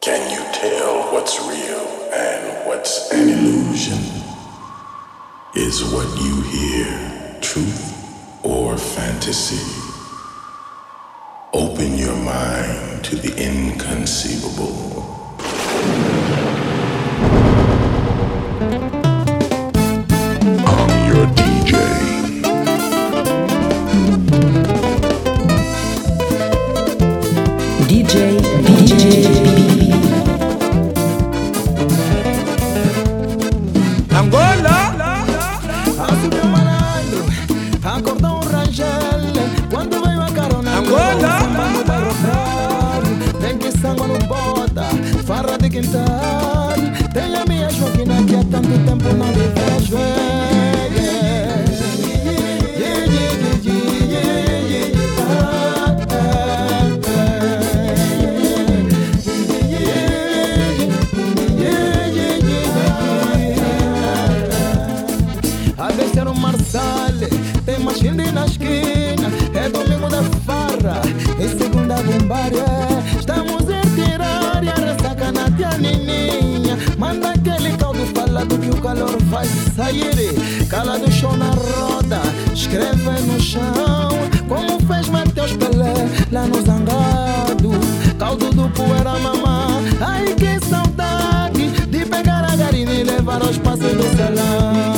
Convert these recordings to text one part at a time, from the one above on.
Can you tell what's real and what's an illusion? Is what you hear truth or fantasy? Open your mind to the inconceivable. I'm your DJ. Angola, assumiu malandro, acordou rangel. Quando veio a carona, Angola, tem que sangue não bota, farra de quintal. Tem a minha joguina que há tanto tempo não me vejo. Tem machine na esquina, é domingo da farra, é segunda bombaria. Estamos a tirar e a ressaca na tia Nininha. Manda aquele caldo falado que o calor vai sair. Cala do chão na roda, escreve no chão, como fez Mateus Pelé lá no Zangado. Caldo do poeira mamá, ai que saudade de pegar a garina e levar aos passos do salão.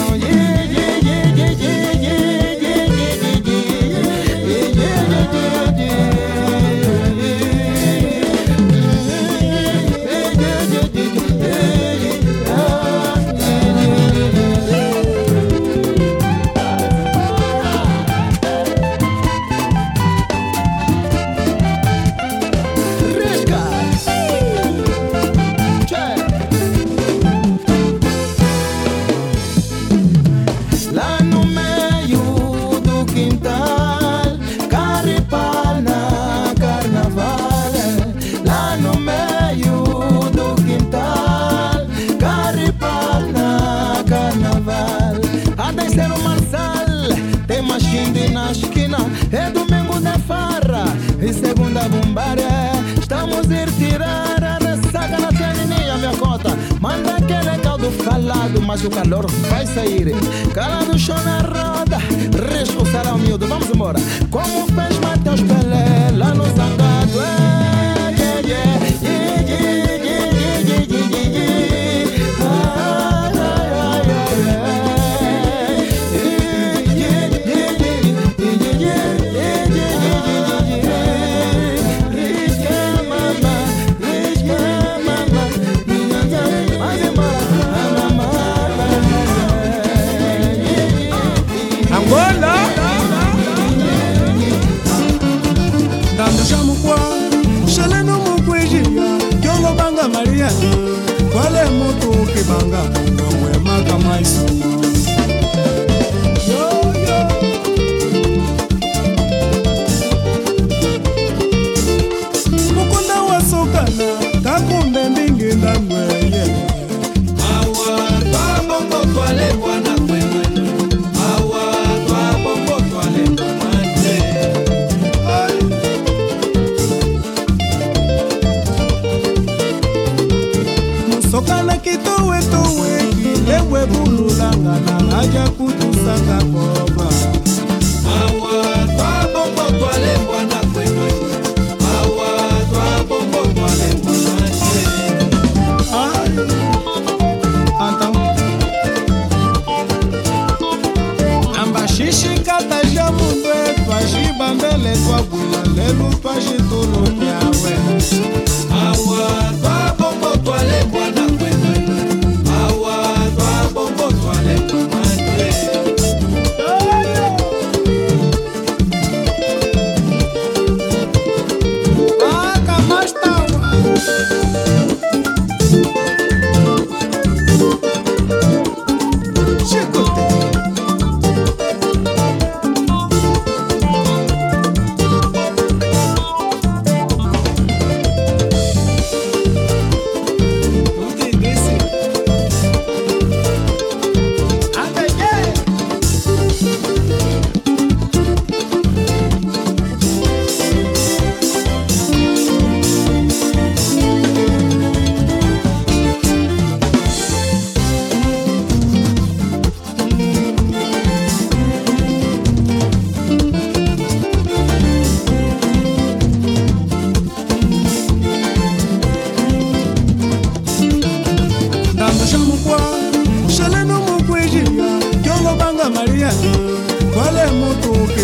É domingo da farra e segunda bombaria. Estamos a ir tirar a ressaca na telinha, minha cota. Manda aquele caldo falado, mas o calor vai sair. Cala do chão na roda, risco o salão miúdo, vamos embora. Como fez Mateus Pelé lá no Zangado. Qual é moto que banga não é maca mais uma. Mukunda wa sokana tá com bembingue da mulher. Awa tua bongo toale bwana kwemwe. Awa tua bongo toale kwemwe. Sokana kitowe towe kilewe bululanga na haja kutusanga koba. Awa twa bongo twale bwana kwenu. Awa twa bongo twale bwana kwenu. Anta amba shishi kata jamundwe twajiba mbele twabwila lelu twajitulu nyawe. Awa twa bongo twale bwana kwenu. Awa twa bongo twale bwana kwenu.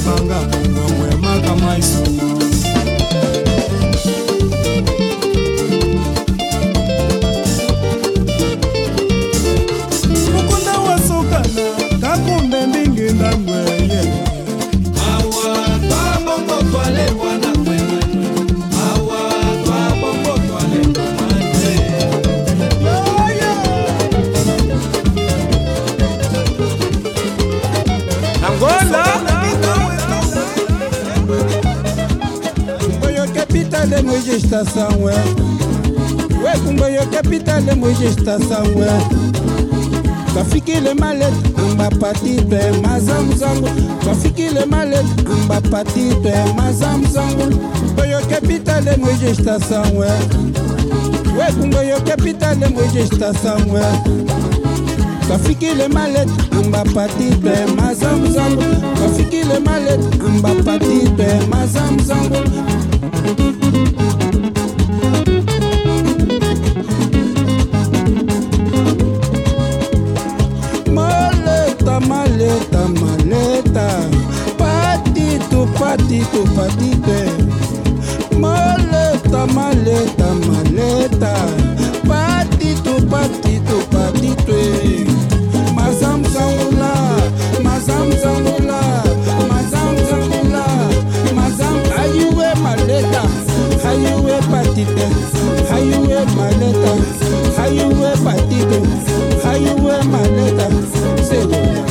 banga mwe maka maisuma. Mukunda wasokana kakumbe mbingi ndangweye. Awa twabongo twalebwa na kwemwe. Awa twabongo twalebwa manje. Angola Kumboyo capitale moje estação we Kumboyo capitale moje estação Kafikile malet amba patite mazamzangu Kafikile malet amba patite mazamzangu Kumboyo capitale moje estação we Kumboyo capitale moje estação Kafikile malet amba patite mazamzangu Kafikile malet amba patite mazamzangu Maleta maleta maleta Patito patito patite Maleta maleta maleta Patito patito patite Mazamzangula, mazamzangula, mazamzangula, mazam. Hayuwe maleta, hayuwe patite, hayuwe maleta, hayuwe patito, hayuwe maleta. Segura.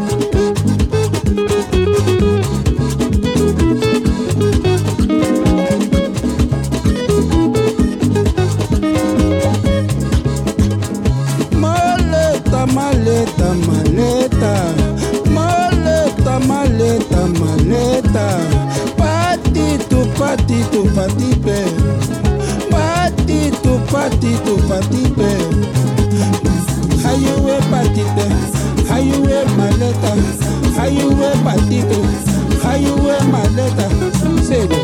Maleta, maleta, maleta, maleta, maleta, patito, patito, patipe, patito, patito, patipe, hayuwe patite, hayuwe maleta, hayuwe patito, hayuwe maleta, sego.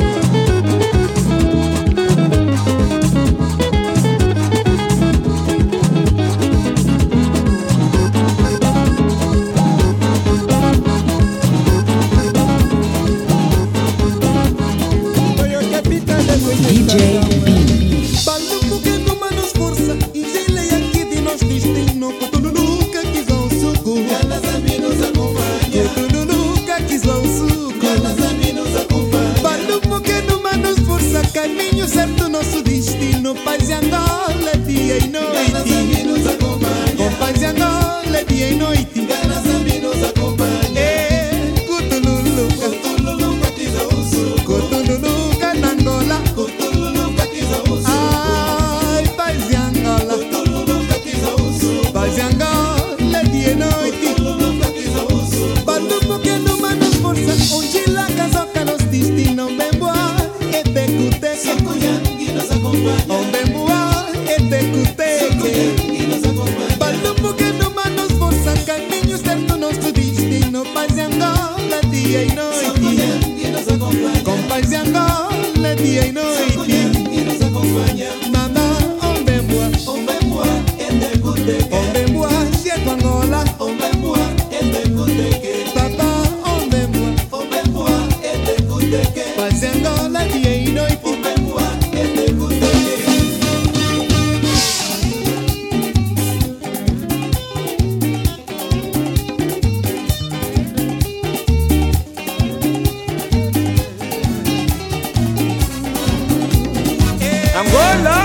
DJ B. Baluco que toma nos força, ingele aqui de nós destino. Cotuno nunca quis ao suco, ganas a mim nos acompanha. Cotuno nunca quis ao suco, ganas a mim nos acompanha. Baluco que toma nos força, caminho certo nosso destino. Paz e Angola, dia e noite, ganas a mim nos acompanha. Com paz e Angola, dia e noite, ganas a mim nos acompanha. Cotuno nunca quis ao suco, cotuno nunca na Angola. Ai, paz e Angola, paz e Angola, dia e noite. Baluco que numa nos força, onde lá casoca nos destino. Bem boa, é tecuteque, bem boa, é tecuteque. Baluco que numa nos força, caminho certo nosso destino. Paz e Angola, dia e noite. Com paz e Angola, dia e noite. Mama, ombemboa, ombemboa, chego Angola, papa, ombemboa, paz e Angola, dia e noite. Angola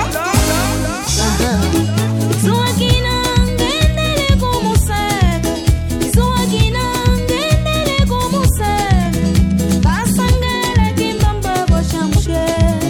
Basangala kimbamba boshamshe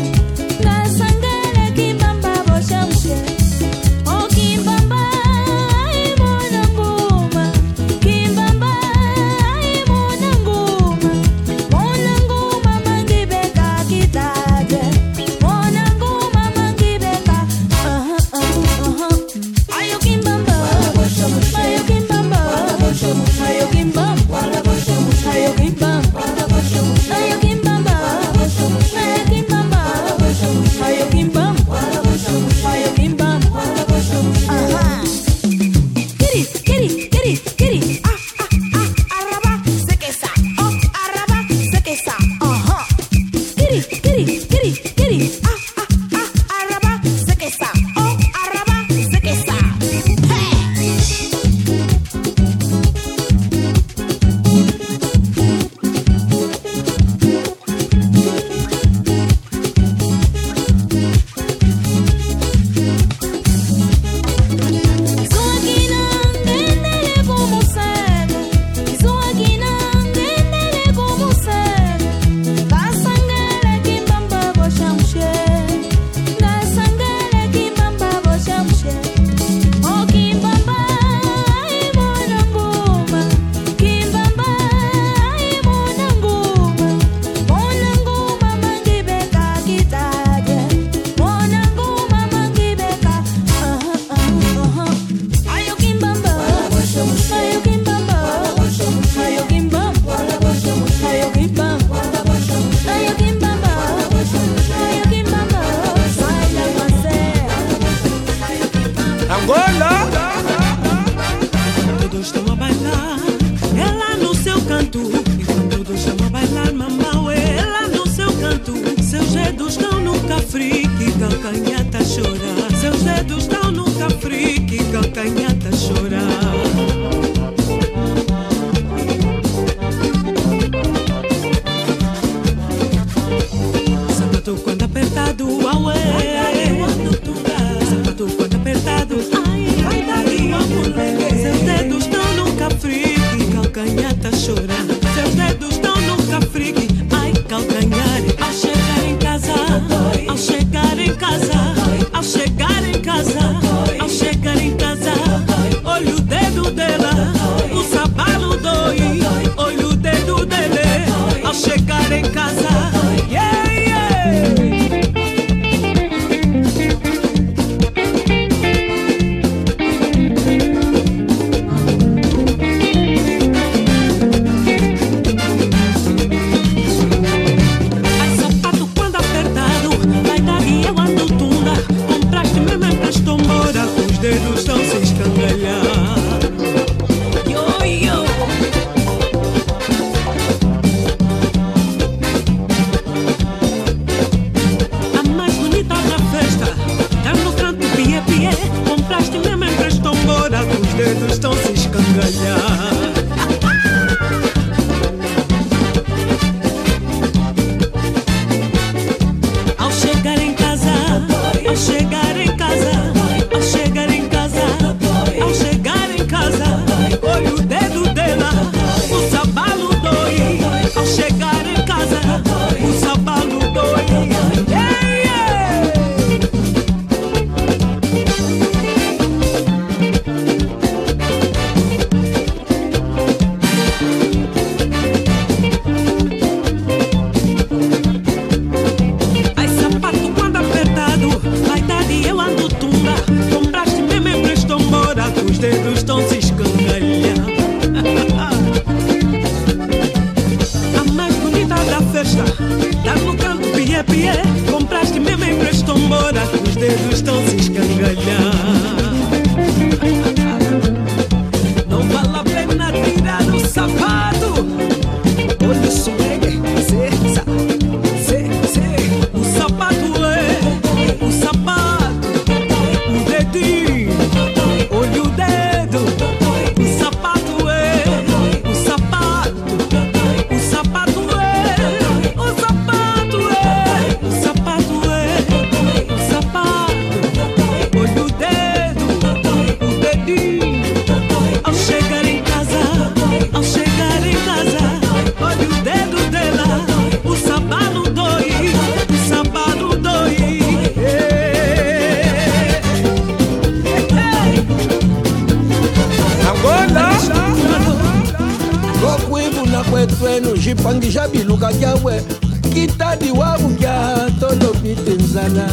jipangi jabiluka kyawe kitadi wabu kya tolopite nzala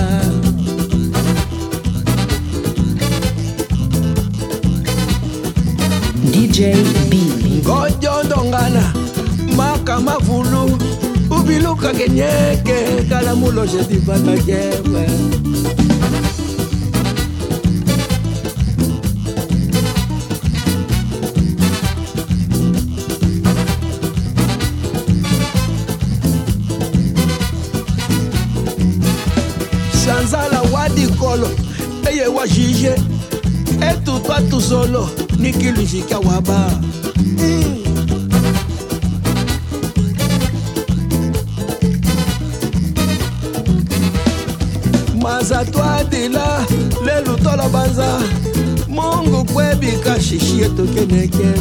DJ B Gojo dongana maka mavulu ubiluka kenyeke kalamulo jedivana kewe Zanzala wadikolo eye wa jije etu twatu solo nikilushikia waba Maza twadila lelu tola banza Mungu kwebika shishi etu keneke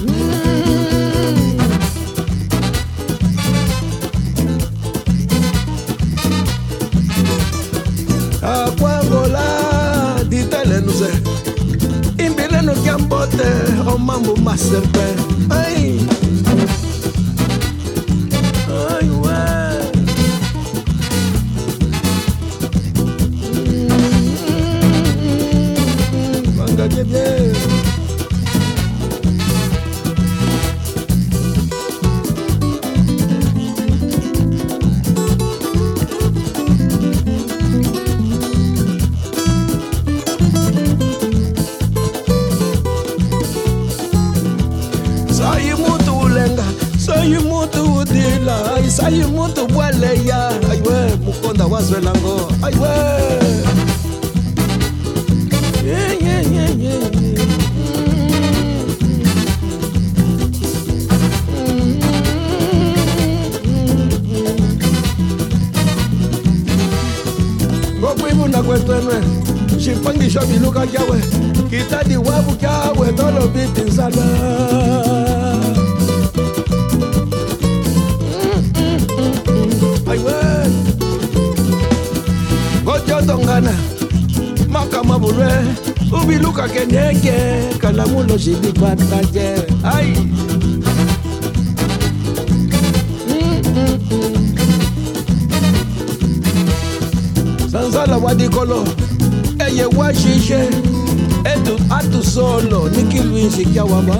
Akwangola ditele nuze Imbile no kiambote o mambo maserpe Ay Ay we Manga jebye Sayi mutu bwale ya Aywe mukonda wazwelango Aywe Yeah, yeah, yeah, yeah, yeah. Gokwibu na kwetwenwe Shipangisho biluka kyawe Kitadi wabu kyawe Tolo biti nsala Tongana Makama bure Ubiluka keneke Kalamulo shibi kwataje Ay Zanzala wadikolo Eye washishe Etu atu solo Nikiluishi kia waba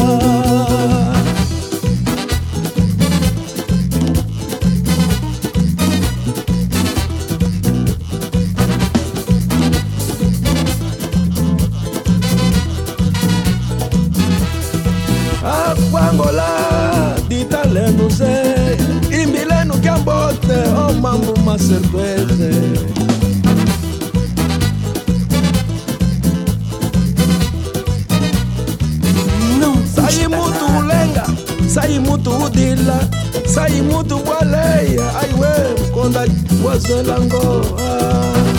Akwangola ditale nuze Imbile no kiambote o mambo maserpese Sayi mutu ulenga Sayi mutu udila Sayi mutu waleya Aywe konda wazelango